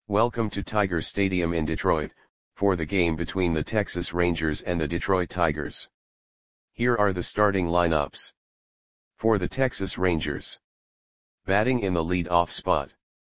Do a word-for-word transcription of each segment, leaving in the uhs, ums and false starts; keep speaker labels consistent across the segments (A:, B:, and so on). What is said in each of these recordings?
A: Welcome to Tiger Stadium in Detroit, for the game between the Texas Rangers and the Detroit Tigers. Here are the starting lineups. For the Texas Rangers. Batting in the lead-off spot.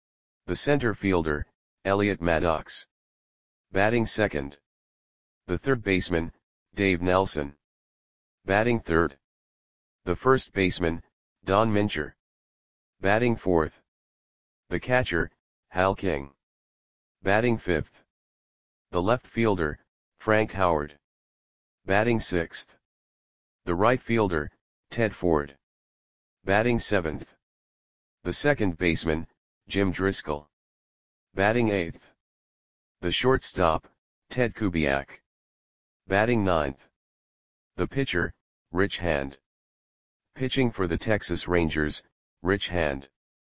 A: The center fielder, Elliot Maddox. Batting second. The third baseman, Dave Nelson. Batting third. The first baseman, Don Mincher. Batting fourth. The catcher, Hal King. Batting fifth. The left fielder, Frank Howard. Batting sixth. The right fielder, Ted Ford. Batting seventh. The second baseman, Jim Driscoll. Batting eighth. The shortstop, Ted Kubiak. Batting ninth. The pitcher, Rich Hand. Pitching for the Texas Rangers, Rich Hand.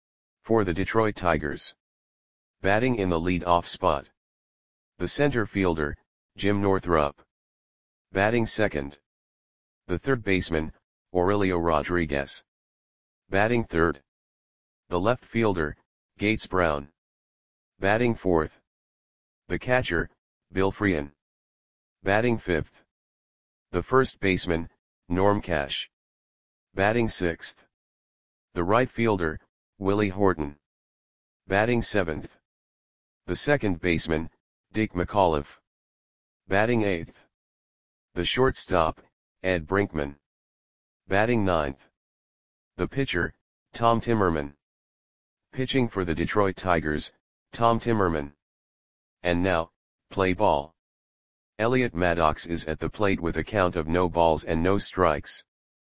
A: For the Detroit Tigers. Batting in the lead-off spot. The center fielder, Jim Northrup. Batting second. The third baseman, Aurelio Rodriguez. Batting third. The left fielder, Gates Brown. Batting fourth. The catcher, Bill Frein. Batting fifth. The first baseman, Norm Cash. Batting sixth. The right fielder, Willie Horton. Batting seventh. The second baseman, Dick McAuliffe. Batting eighth. The shortstop, Ed Brinkman. Batting ninth. The pitcher, Tom Timmerman. Pitching for the Detroit Tigers, Tom Timmerman. And now, play ball. Elliot Maddox is at the plate with a count of no balls and no strikes.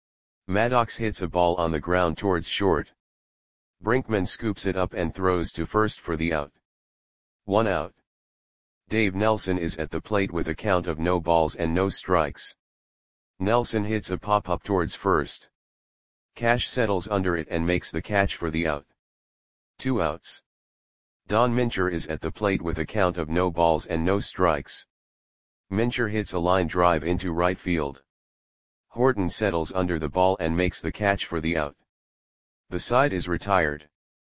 A: Maddox hits a ball on the ground towards short. Brinkman scoops it up and throws to first for the out. One out. Dave Nelson is at the plate with a count of no balls and no strikes. Nelson hits a pop-up towards first. Cash settles under it and makes the catch for the out. Two outs. Don Mincher is at the plate with a count of no balls and no strikes. Mincher hits a line drive into right field. Horton settles under the ball and makes the catch for the out. The side is retired.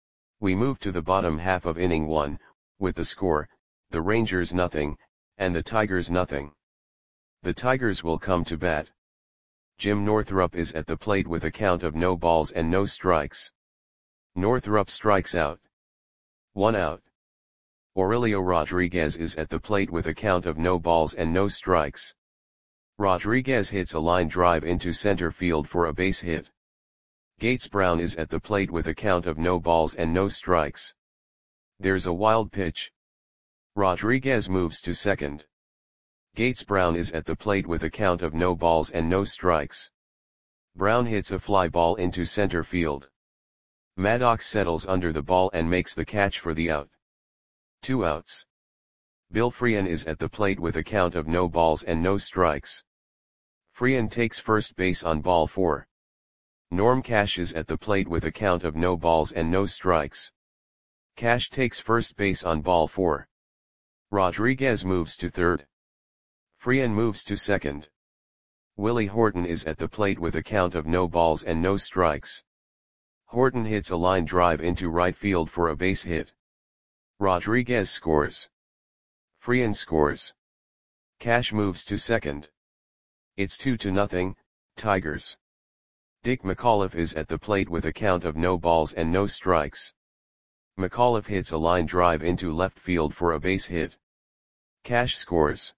A: We move to the bottom half of inning one, with the score, the Rangers nothing, and the Tigers nothing. The Tigers will come to bat. Jim Northrup is at the plate with a count of no balls and no strikes. Northrup strikes out. One out. Aurelio Rodriguez is at the plate with a count of no balls and no strikes. Rodriguez hits a line drive into center field for a base hit. Gates Brown is at the plate with a count of no balls and no strikes. There's a wild pitch. Rodriguez moves to second. Gates Brown is at the plate with a count of no balls and no strikes. Brown hits a fly ball into center field. Maddox settles under the ball and makes the catch for the out. Two outs. Bill Frein is at the plate with a count of no balls and no strikes. Frein takes first base on ball four. Norm Cash is at the plate with a count of no balls and no strikes. Cash takes first base on ball four. Rodriguez moves to third. Frein moves to second. Willie Horton is at the plate with a count of no balls and no strikes. Horton hits a line drive into right field for a base hit. Rodriguez scores. Frein scores. Cash moves to second. It's two to nothing, Tigers. Dick McAuliffe is at the plate with a count of no balls and no strikes. McAuliffe hits a line drive into left field for a base hit. Cash scores.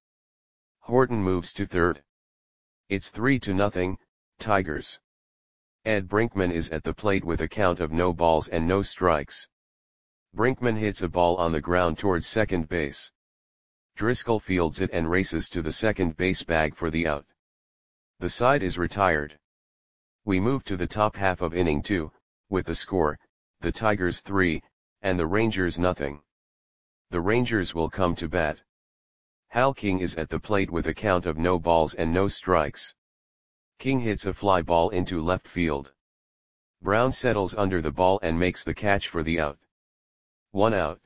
A: Horton moves to third. It's three to nothing, Tigers. Ed Brinkman is at the plate with a count of no balls and no strikes. Brinkman hits a ball on the ground towards second base. Driscoll fields it and races to the second base bag for the out. The side is retired. We move to the top half of inning two, with the score, the Tigers three, and the Rangers nothing. The Rangers will come to bat. Hal King is at the plate with a count of no balls and no strikes. King hits a fly ball into left field. Brown settles under the ball and makes the catch for the out. One out.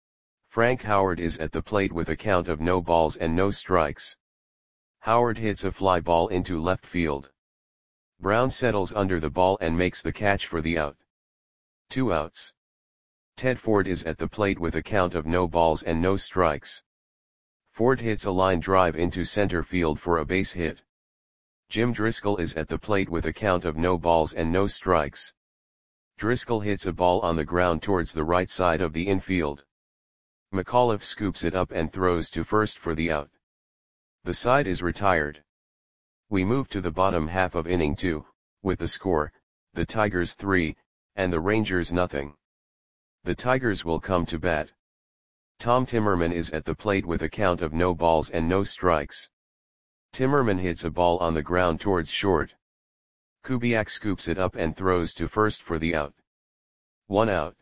A: Frank Howard is at the plate with a count of no balls and no strikes. Howard hits a fly ball into left field. Brown settles under the ball and makes the catch for the out. Two outs. Ted Ford is at the plate with a count of no balls and no strikes. Ford hits a line drive into center field for a base hit. Jim Driscoll is at the plate with a count of no balls and no strikes. Driscoll hits a ball on the ground towards the right side of the infield. McAuliffe scoops it up and throws to first for the out. The side is retired. We move to the bottom half of inning two, with the score, the Tigers three, and the Rangers nothing. The Tigers will come to bat. Tom Timmerman is at the plate with a count of no balls and no strikes. Timmerman hits a ball on the ground towards short. Kubiak scoops it up and throws to first for the out. One out.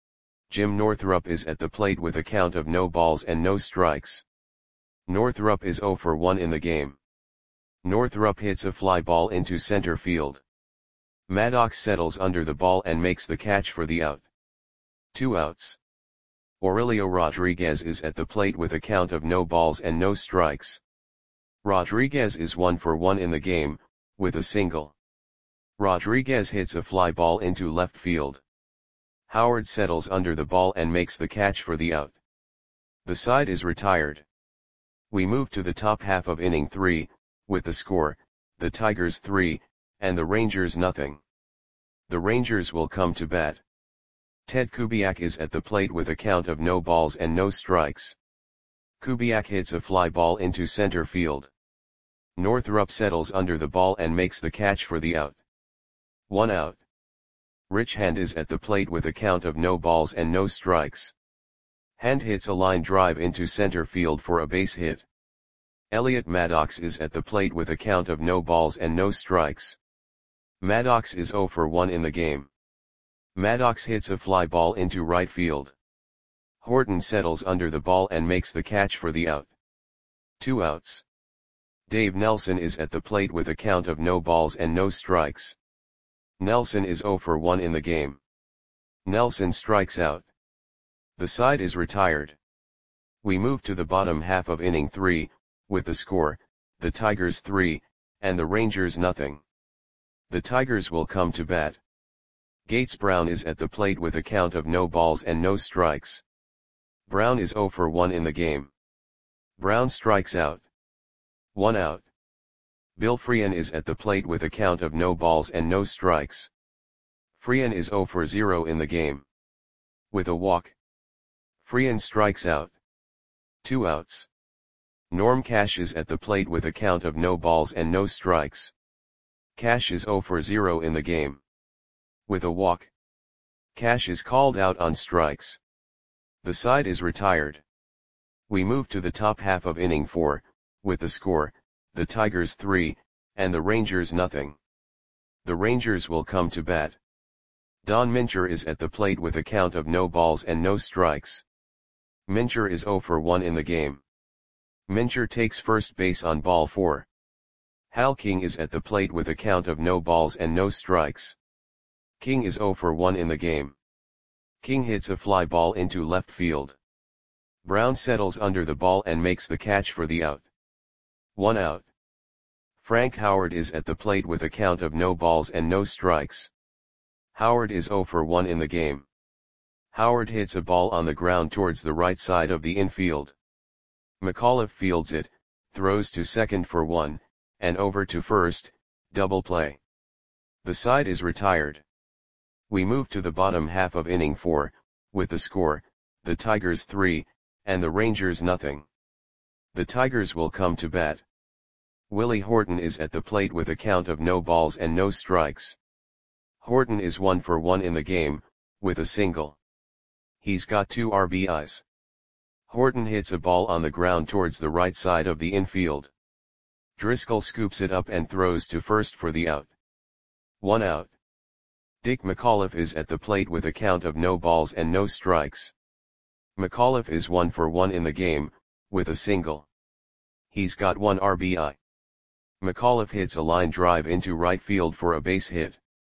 A: Jim Northrup is at the plate with a count of no balls and no strikes. Northrup is oh for one in the game. Northrup hits a fly ball into center field. Maddox settles under the ball and makes the catch for the out. Two outs. Aurelio Rodriguez is at the plate with a count of no balls and no strikes. Rodriguez is one for one in the game, with a single. Rodriguez hits a fly ball into left field. Howard settles under the ball and makes the catch for the out. The side is retired. We move to the top half of inning three, with the score, the Tigers three, and the Rangers nothing. The Rangers will come to bat. Ted Kubiak is at the plate with a count of no balls and no strikes. Kubiak hits a fly ball into center field. Northrup settles under the ball and makes the catch for the out. One out. Rich Hand is at the plate with a count of no balls and no strikes. Hand hits a line drive into center field for a base hit. Elliot Maddox is at the plate with a count of no balls and no strikes. Maddox is oh for one in the game. Maddox hits a fly ball into right field. Horton settles under the ball and makes the catch for the out. Two outs. Dave Nelson is at the plate with a count of no balls and no strikes. Nelson is oh for one in the game. Nelson strikes out. The side is retired. We move to the bottom half of inning three, with the score, the Tigers three, and the Rangers nothing. The Tigers will come to bat. Gates Brown is at the plate with a count of no balls and no strikes. Brown is oh for one in the game. Brown strikes out. One out. Bill Freehan is at the plate with a count of no balls and no strikes. Freehan is oh for zero in the game. With a walk. Freehan strikes out. Two outs. Norm Cash is at the plate with a count of no balls and no strikes. Cash is oh for zero in the game. With a walk. Cash is called out on strikes. The side is retired. We move to the top half of inning four, with the score, the Tigers three, and the Rangers nothing. The Rangers will come to bat. Don Mincher is at the plate with a count of no balls and no strikes. Mincher is oh for one in the game. Mincher takes first base on ball four. Hal King is at the plate with a count of no balls and no strikes. King is oh for one in the game. King hits a fly ball into left field. Brown settles under the ball and makes the catch for the out. One out. Frank Howard is at the plate with a count of no balls and no strikes. Howard is oh for one in the game. Howard hits a ball on the ground towards the right side of the infield. McAuliffe fields it, throws to second for one, and over to first, double play. The side is retired. We move to the bottom half of inning four, with the score, the Tigers three, and the Rangers nothing. The Tigers will come to bat. Willie Horton is at the plate with a count of no balls and no strikes. Horton is one for one in the game, with a single. He's got two R B Is. Horton hits a ball on the ground towards the right side of the infield. Driscoll scoops it up and throws to first for the out. One out. Dick McAuliffe is at the plate with a count of no balls and no strikes. McAuliffe is one for one in the game, with a single. He's got one R B I. McAuliffe hits a line drive into right field for a base hit.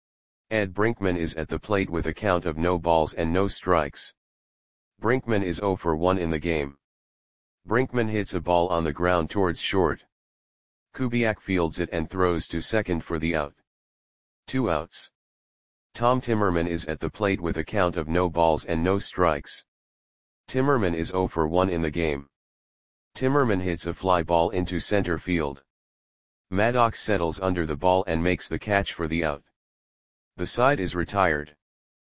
A: Ed Brinkman is at the plate with a count of no balls and no strikes. Brinkman is oh for one in the game. Brinkman hits a ball on the ground towards short. Kubiak fields it and throws to second for the out. Two outs. Tom Timmerman is at the plate with a count of no balls and no strikes. Timmerman is zero for one in the game. Timmerman hits a fly ball into center field. Maddox settles under the ball and makes the catch for the out. The side is retired.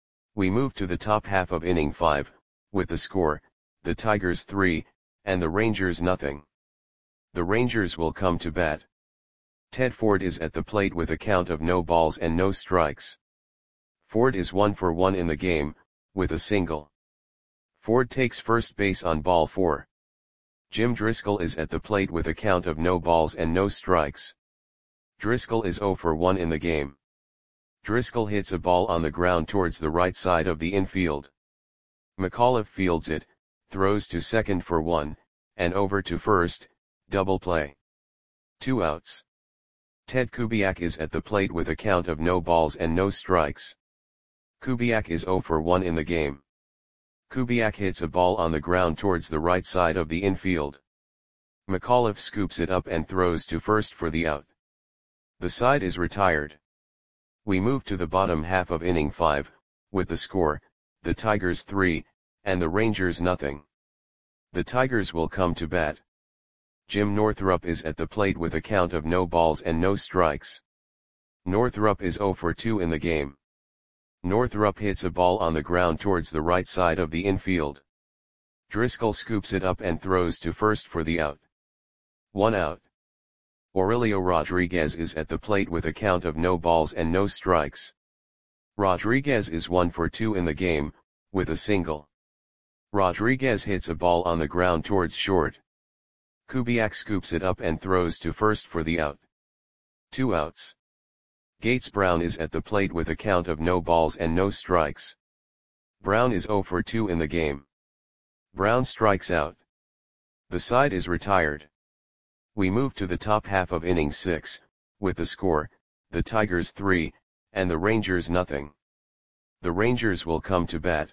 A: We move to the top half of inning five, with the score, the Tigers three, and the Rangers nothing. The Rangers will come to bat. Ted Ford is at the plate with a count of no balls and no strikes. Ford is one for one in the game, with a single. Ford takes first base on ball four. Jim Driscoll is at the plate with a count of no balls and no strikes. Driscoll is zero for one in the game. Driscoll hits a ball on the ground towards the right side of the infield. McAuliffe fields it, throws to second for one, and over to first, double play. Two outs. Ted Kubiak is at the plate with a count of no balls and no strikes. Kubiak is zero for one in the game. Kubiak hits a ball on the ground towards the right side of the infield. McAuliffe scoops it up and throws to first for the out. The side is retired. We move to the bottom half of inning five, with the score, the Tigers three, and the Rangers nothing. The Tigers will come to bat. Jim Northrup is at the plate with a count of no balls and no strikes. Northrup is zero for two in the game. Northrup hits a ball on the ground towards the right side of the infield. Driscoll scoops it up and throws to first for the out. One out. Aurelio Rodriguez is at the plate with a count of no balls and no strikes. Rodriguez is one for two in the game, with a single. Rodriguez hits a ball on the ground towards short. Kubiak scoops it up and throws to first for the out. Two outs. Gates Brown is at the plate with a count of no balls and no strikes. Brown is zero for two in the game. Brown strikes out. The side is retired. We move to the top half of inning six, with the score, the Tigers three, and the Rangers nothing. The Rangers will come to bat.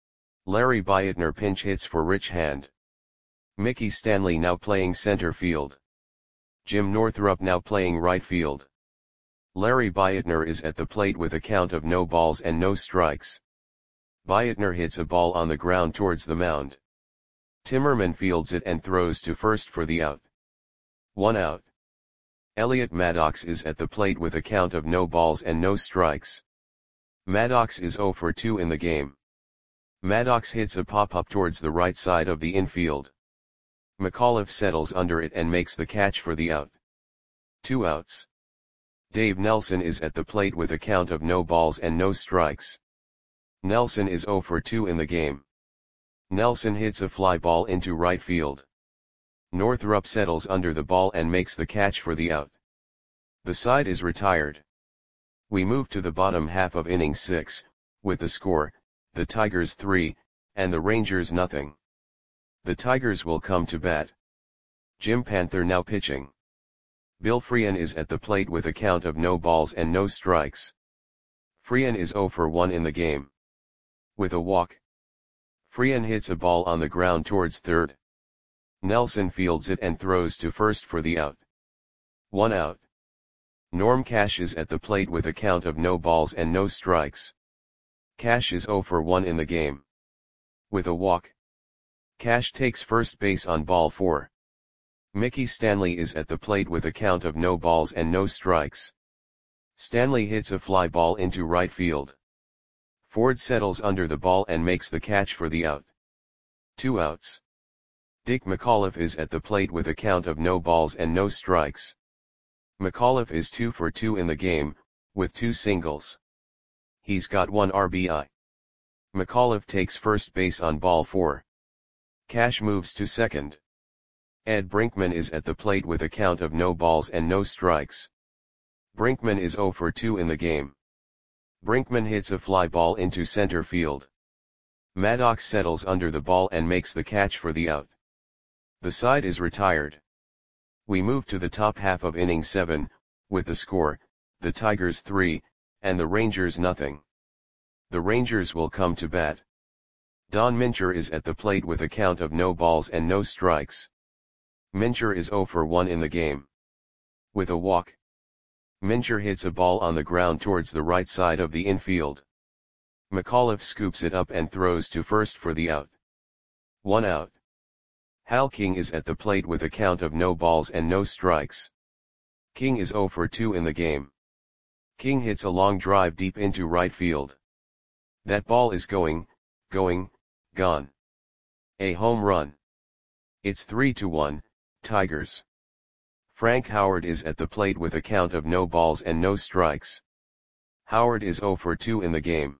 A: Larry Bietner pinch hits for Rich Hand. Mickey Stanley now playing center field. Jim Northrup now playing right field. Larry Bietner is at the plate with a count of no balls and no strikes. Bietner hits a ball on the ground towards the mound. Timmerman fields it and throws to first for the out. One out. Elliot Maddox is at the plate with a count of no balls and no strikes. Maddox is zero for two in the game. Maddox hits a pop-up towards the right side of the infield. McAuliffe settles under it and makes the catch for the out. Two outs. Dave Nelson is at the plate with a count of no balls and no strikes. Nelson is zero for two in the game. Nelson hits a fly ball into right field. Northrup settles under the ball and makes the catch for the out. The side is retired. We move to the bottom half of inning six, with the score, the Tigers three, and the Rangers nothing. The Tigers will come to bat. Jim Panther now pitching. Bill Freehan is at the plate with a count of no balls and no strikes. Freehan is zero for one in the game. With a walk. Freehan hits a ball on the ground towards third. Nelson fields it and throws to first for the out. One out. Norm Cash is at the plate with a count of no balls and no strikes. Cash is zero for one in the game. With a walk. Cash takes first base on ball four. Mickey Stanley is at the plate with a count of no balls and no strikes. Stanley hits a fly ball into right field. Ford settles under the ball and makes the catch for the out. Two outs. Dick McAuliffe is at the plate with a count of no balls and no strikes. McAuliffe is two for two in the game, with two singles. He's got one R B I. McAuliffe takes first base on ball four. Cash moves to second. Ed Brinkman is at the plate with a count of no balls and no strikes. Brinkman is zero for two in the game. Brinkman hits a fly ball into center field. Maddox settles under the ball and makes the catch for the out. The side is retired. We move to the top half of inning seven, with the score, the Tigers three, and the Rangers nothing. The Rangers will come to bat. Don Mincher is at the plate with a count of no balls and no strikes. Mincher is zero for one in the game. With a walk. Mincher hits a ball on the ground towards the right side of the infield. McAuliffe scoops it up and throws to first for the out. One out. Hal King is at the plate with a count of no balls and no strikes. King is zero for two in the game. King hits a long drive deep into right field. That ball is going, going, gone. A home run. It's three to one, Tigers. Frank Howard is at the plate with a count of no balls and no strikes. Howard is zero for two in the game.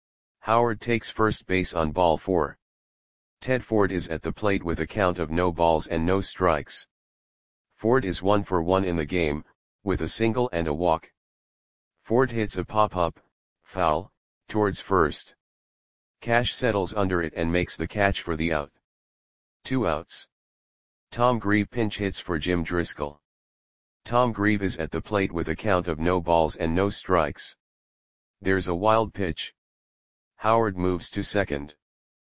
A: Howard takes first base on ball four. Ted Ford is at the plate with a count of no balls and no strikes. Ford is one for one in the game, with a single and a walk. Ford hits a pop-up, foul, towards first. Cash settles under it and makes the catch for the out. Two outs. Tom Grieve pinch hits for Jim Driscoll. Tom Grieve is at the plate with a count of no balls and no strikes. There's a wild pitch. Howard moves to second.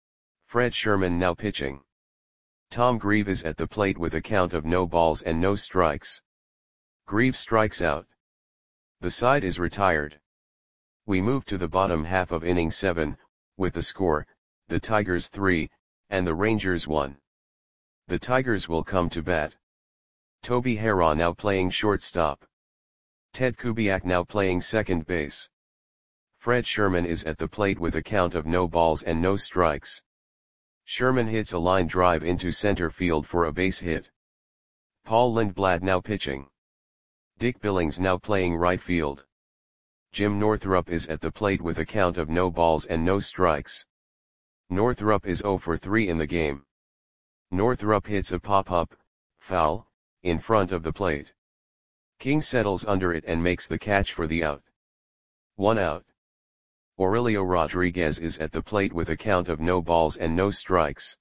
A: Fred Sherman now pitching. Tom Grieve is at the plate with a count of no balls and no strikes. Grieve strikes out. The side is retired. We move to the bottom half of inning seven, with the score, the Tigers three, and the Rangers one. The Tigers will come to bat. Toby Harrah now playing shortstop. Ted Kubiak now playing second base. Fred Sherman is at the plate with a count of no balls and no strikes. Sherman hits a line drive into center field for a base hit. Paul Lindblad now pitching. Dick Billings now playing right field. Jim Northrup is at the plate with a count of no balls and no strikes. Northrup is zero for three in the game. Northrup hits a pop-up, foul, in front of the plate. King settles under it and makes the catch for the out. One out. Aurelio Rodriguez is at the plate with a count of no balls and no strikes.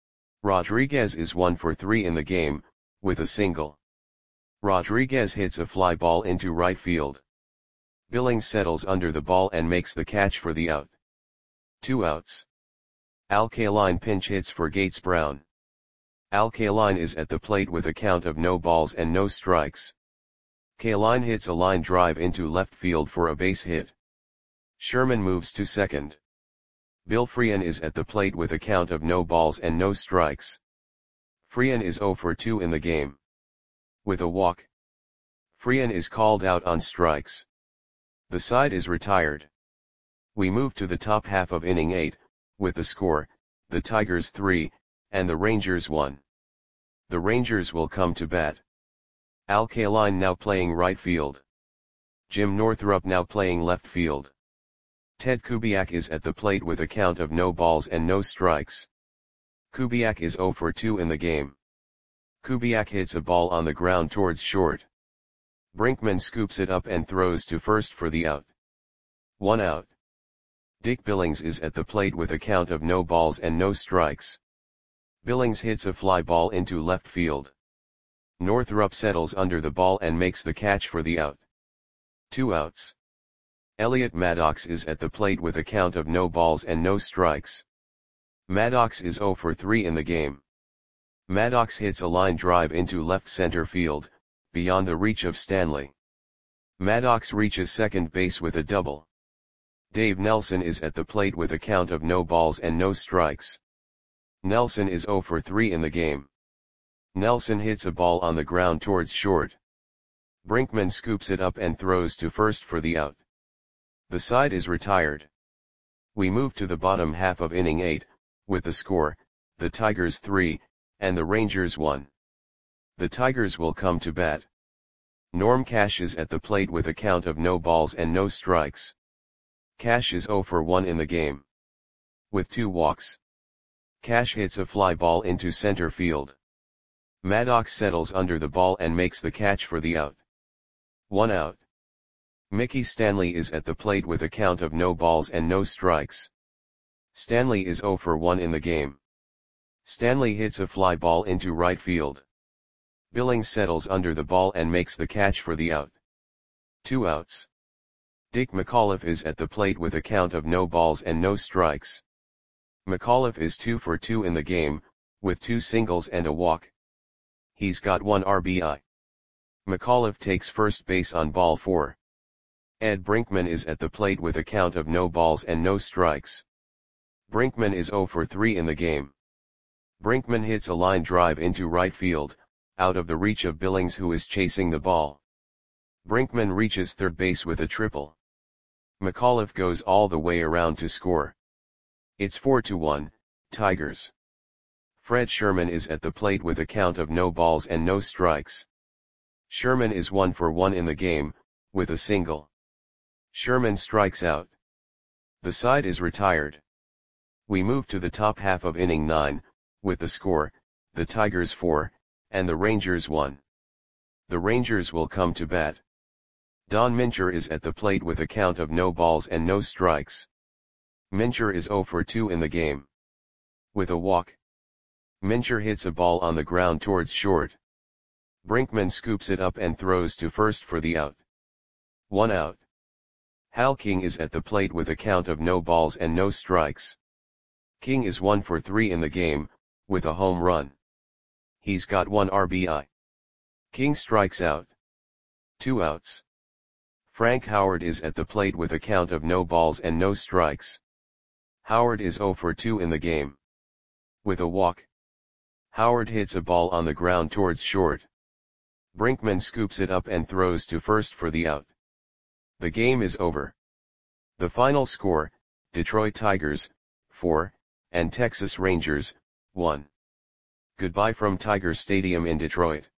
A: Rodriguez is one for three in the game, with a single. Rodriguez hits a fly ball into right field. Billings settles under the ball and makes the catch for the out. Two outs. Al Kaline pinch hits for Gates Brown. Al Kaline is at the plate with a count of no balls and no strikes. Kaline hits a line drive into left field for a base hit. Sherman moves to second. Bill Freehan is at the plate with a count of no balls and no strikes. Freehan is zero for two in the game. With a walk. Freehan is called out on strikes. The side is retired. We move to the top half of inning eight, with the score, the Tigers three, and the Rangers one. The Rangers will come to bat. Al Kaline now playing right field. Jim Northrup now playing left field. Ted Kubiak is at the plate with a count of no balls and no strikes. Kubiak is zero for two in the game. Kubiak hits a ball on the ground towards short. Brinkman scoops it up and throws to first for the out. One out. Dick Billings is at the plate with a count of no balls and no strikes. Billings hits a fly ball into left field. Northrup settles under the ball and makes the catch for the out. Two outs. Elliot Maddox is at the plate with a count of no balls and no strikes. Maddox is zero for three in the game. Maddox hits a line drive into left center field, beyond the reach of Stanley. Maddox reaches second base with a double. Dave Nelson is at the plate with a count of no balls and no strikes. Nelson is zero for three in the game. Nelson hits a ball on the ground towards short. Brinkman scoops it up and throws to first for the out. The side is retired. We move to the bottom half of inning eight, with the score, the Tigers three, and the Rangers one. The Tigers will come to bat. Norm Cash is at the plate with a count of no balls and no strikes. Cash is zero for one in the game. With two walks. Cash hits a fly ball into center field. Maddox settles under the ball and makes the catch for the out. One out. Mickey Stanley is at the plate with a count of no balls and no strikes. Stanley is zero for one in the game. Stanley hits a fly ball into right field. Billings settles under the ball and makes the catch for the out. Two outs. Dick McAuliffe is at the plate with a count of no balls and no strikes. McAuliffe is two for two in the game, with two singles and a walk. He's got one R B I. McAuliffe takes first base on ball four. Ed Brinkman is at the plate with a count of no balls and no strikes. Brinkman is zero for three in the game. Brinkman hits a line drive into right field, out of the reach of Billings, who is chasing the ball. Brinkman reaches third base with a triple. McAuliffe goes all the way around to score. It's four to one, Tigers. Fred Sherman is at the plate with a count of no balls and no strikes. Sherman is one for one in the game, with a single. Sherman strikes out. The side is retired. We move to the top half of inning nine, with the score, the Tigers four, and the Rangers one. The Rangers will come to bat. Don Mincher is at the plate with a count of no balls and no strikes. Mincher is zero for two in the game. With a walk. Mincher hits a ball on the ground towards short. Brinkman scoops it up and throws to first for the out. One out. Hal King is at the plate with a count of no balls and no strikes. King is one for three in the game, with a home run. He's got one R B I. King strikes out. Two outs. Frank Howard is at the plate with a count of no balls and no strikes. Howard is zero for two in the game. With a walk. Howard hits a ball on the ground towards short. Brinkman scoops it up and throws to first for the out. The game is over. The final score, Detroit Tigers, four, and Texas Rangers, one. Goodbye from Tiger Stadium in Detroit.